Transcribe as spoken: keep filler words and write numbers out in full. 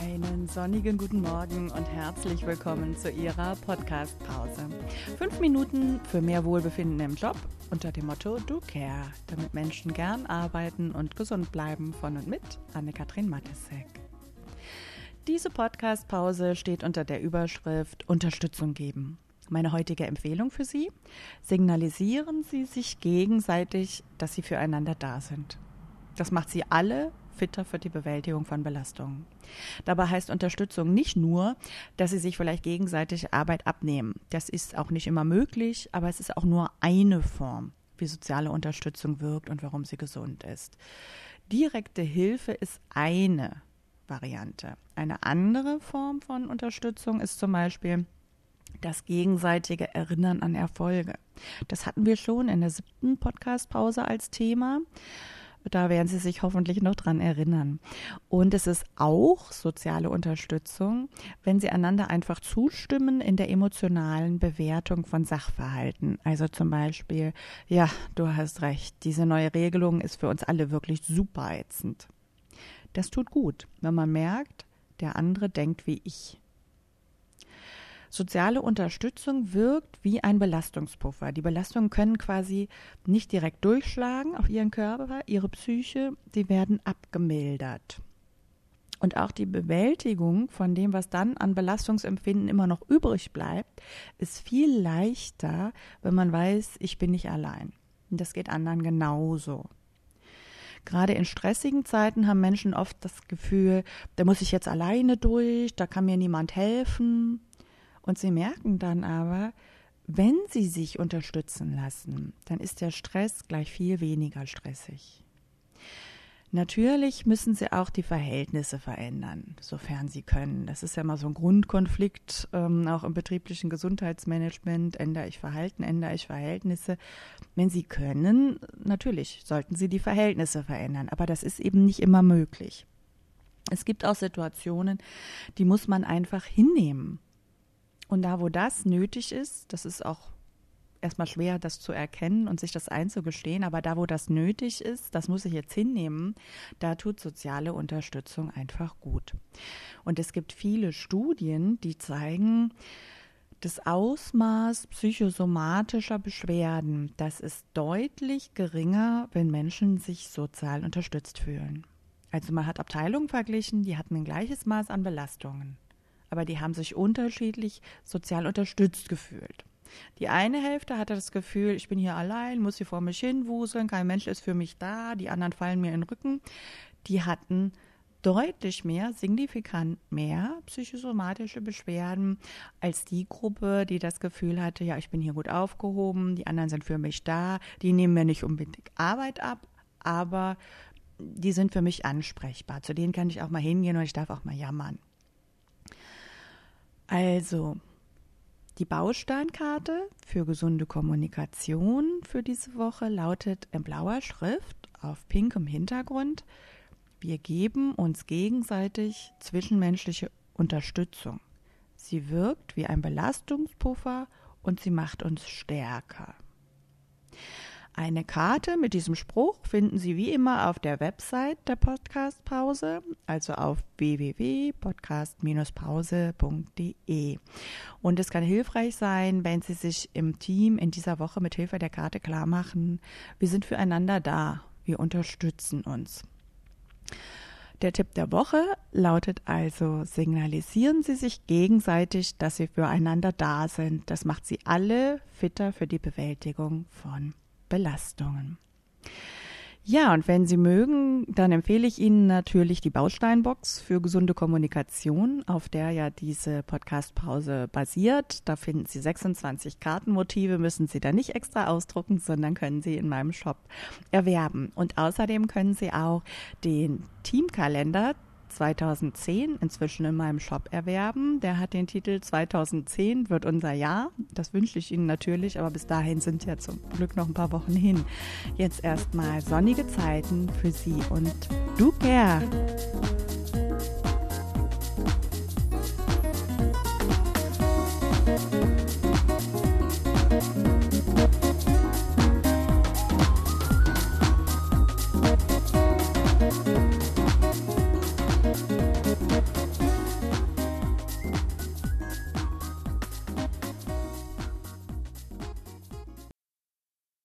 Einen sonnigen guten Morgen und herzlich willkommen zu Ihrer Podcast-Pause. Fünf Minuten für mehr Wohlbefinden im Job unter dem Motto Do Care, damit Menschen gern arbeiten und gesund bleiben. Von und mit Anne-Kathrin Matesek. Diese Podcast-Pause steht unter der Überschrift Unterstützung geben. Meine heutige Empfehlung für Sie: Signalisieren Sie sich gegenseitig, dass Sie füreinander da sind. Das macht Sie alle fitter für die Bewältigung von Belastungen. Dabei heißt Unterstützung nicht nur, dass sie sich vielleicht gegenseitig Arbeit abnehmen. Das ist auch nicht immer möglich, aber es ist auch nur eine Form, wie soziale Unterstützung wirkt und warum sie gesund ist. Direkte Hilfe ist eine Variante. Eine andere Form von Unterstützung ist zum Beispiel das gegenseitige Erinnern an Erfolge. Das hatten wir schon in der siebten Podcast-Pause als Thema. Da werden Sie sich hoffentlich noch dran erinnern. Und es ist auch soziale Unterstützung, wenn Sie einander einfach zustimmen in der emotionalen Bewertung von Sachverhalten. Also zum Beispiel, ja, du hast recht, diese neue Regelung ist für uns alle wirklich super ätzend. Das tut gut, wenn man merkt, der andere denkt wie ich. Soziale Unterstützung wirkt wie ein Belastungspuffer. Die Belastungen können quasi nicht direkt durchschlagen auf ihren Körper, ihre Psyche, die werden abgemildert. Und auch die Bewältigung von dem, was dann an Belastungsempfinden immer noch übrig bleibt, ist viel leichter, wenn man weiß, ich bin nicht allein. Und das geht anderen genauso. Gerade in stressigen Zeiten haben Menschen oft das Gefühl, da muss ich jetzt alleine durch, da kann mir niemand helfen. Und sie merken dann aber, wenn sie sich unterstützen lassen, dann ist der Stress gleich viel weniger stressig. Natürlich müssen sie auch die Verhältnisse verändern, sofern sie können. Das ist ja mal so ein Grundkonflikt, ähm, auch im betrieblichen Gesundheitsmanagement. Ändere ich Verhalten, ändere ich Verhältnisse. Wenn sie können, natürlich sollten sie die Verhältnisse verändern, aber das ist eben nicht immer möglich. Es gibt auch Situationen, die muss man einfach hinnehmen. Und da, wo das nötig ist, das ist auch erstmal schwer, das zu erkennen und sich das einzugestehen, aber da, wo das nötig ist, das muss ich jetzt hinnehmen, da tut soziale Unterstützung einfach gut. Und es gibt viele Studien, die zeigen, das Ausmaß psychosomatischer Beschwerden, das ist deutlich geringer, wenn Menschen sich sozial unterstützt fühlen. Also man hat Abteilungen verglichen, die hatten ein gleiches Maß an Belastungen. Aber die haben sich unterschiedlich sozial unterstützt gefühlt. Die eine Hälfte hatte das Gefühl, ich bin hier allein, muss hier vor mich hinwuseln, kein Mensch ist für mich da, die anderen fallen mir in den Rücken. Die hatten deutlich mehr, signifikant mehr psychosomatische Beschwerden als die Gruppe, die das Gefühl hatte, ja, ich bin hier gut aufgehoben, die anderen sind für mich da, die nehmen mir nicht unbedingt Arbeit ab, aber die sind für mich ansprechbar. Zu denen kann ich auch mal hingehen und ich darf auch mal jammern. Also, die Bausteinkarte für gesunde Kommunikation für diese Woche lautet in blauer Schrift auf pinkem Hintergrund: Wir geben uns gegenseitig zwischenmenschliche Unterstützung. Sie wirkt wie ein Belastungspuffer und sie macht uns stärker. Eine Karte mit diesem Spruch finden Sie wie immer auf der Website der Podcast-Pause, also auf w w w punkt podcast dash pause punkt d e. Und es kann hilfreich sein, wenn Sie sich im Team in dieser Woche mit Hilfe der Karte klar machen, wir sind füreinander da, wir unterstützen uns. Der Tipp der Woche lautet also: Signalisieren Sie sich gegenseitig, dass Sie füreinander da sind. Das macht Sie alle fitter für die Bewältigung von Belastungen. Ja, und wenn Sie mögen, dann empfehle ich Ihnen natürlich die Bausteinbox für gesunde Kommunikation, auf der ja diese Podcast-Pause basiert. Da finden Sie sechsundzwanzig Kartenmotive, müssen Sie da nicht extra ausdrucken, sondern können Sie in meinem Shop erwerben. Und außerdem können Sie auch den Teamkalender zweitausendzehn inzwischen in meinem Shop erwerben. Der hat den Titel zweitausendzehn wird unser Jahr. Das wünsche ich Ihnen natürlich, aber bis dahin sind ja zum Glück noch ein paar Wochen hin. Jetzt erstmal sonnige Zeiten für Sie und Do Care!